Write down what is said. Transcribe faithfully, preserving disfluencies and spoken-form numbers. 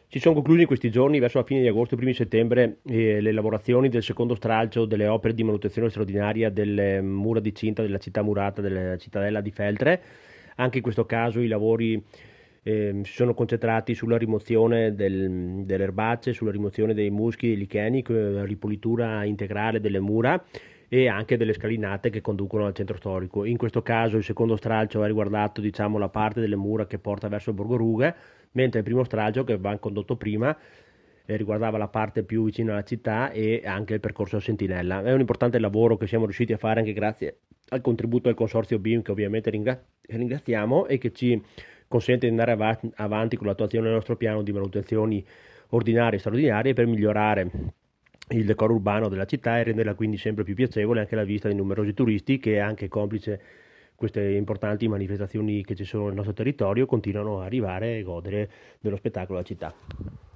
Si sono conclusi in questi giorni, verso la fine di agosto e primi settembre, eh, le lavorazioni del secondo stralcio delle opere di manutenzione straordinaria delle mura di cinta della città murata della cittadella di Feltre. Anche in questo caso i lavori eh, si sono concentrati sulla rimozione del- delle erbacce, sulla rimozione dei muschi, dei licheni, eh, ripulitura integrale delle mura e anche delle scalinate che conducono al centro storico. In questo caso il secondo stralcio ha riguardato, diciamo, la parte delle mura che porta verso Borgo Ruga, mentre il primo stralcio che va condotto prima eh, riguardava la parte più vicina alla città e anche il percorso a Sentinella. È un importante lavoro che siamo riusciti a fare anche grazie al contributo del consorzio B I M, che ovviamente ringra- ringraziamo e che ci consente di andare ava- avanti con l'attuazione del nostro piano di manutenzioni ordinarie e straordinarie per migliorare il decoro urbano della città e renderla quindi sempre più piacevole anche alla vista di numerosi turisti che, anche complice queste importanti manifestazioni che ci sono nel nostro territorio, continuano a arrivare e godere dello spettacolo della città.